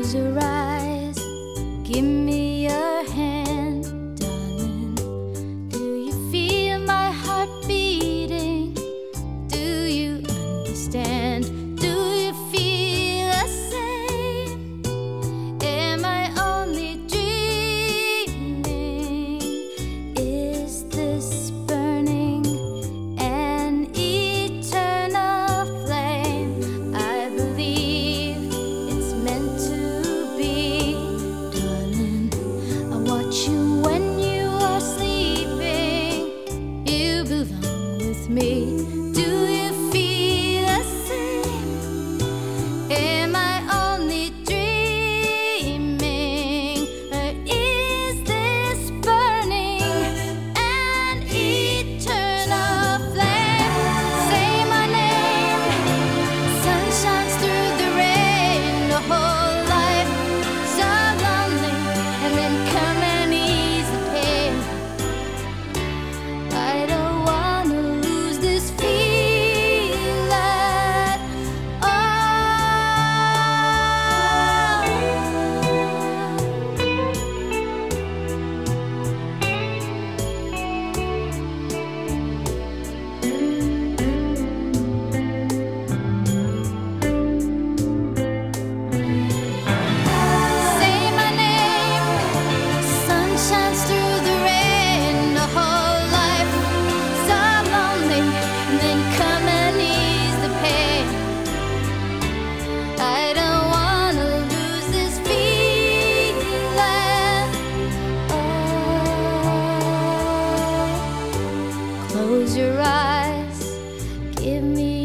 Close your eyes, give me your hand, darling. Do you feel my heart beating? Do you understand? Do you feel the same? Am I only dreaming? Is this burning an eternal flame? I believe it's meant to be, darling. I watch you when you are sleeping. You belong with me. Do you feel the same? Am I only dreaming? Or is this burning an eternal flame? Say my name. Sun shines through the rain. The whole life so lonely, and then come and ease the pain. I don't wanna lose this feeling at Say my name. Sun shines through the rain. The whole life so lonely, and then come and ease the pain. I don't wanna lose this feeling. Oh, close your eyes, give me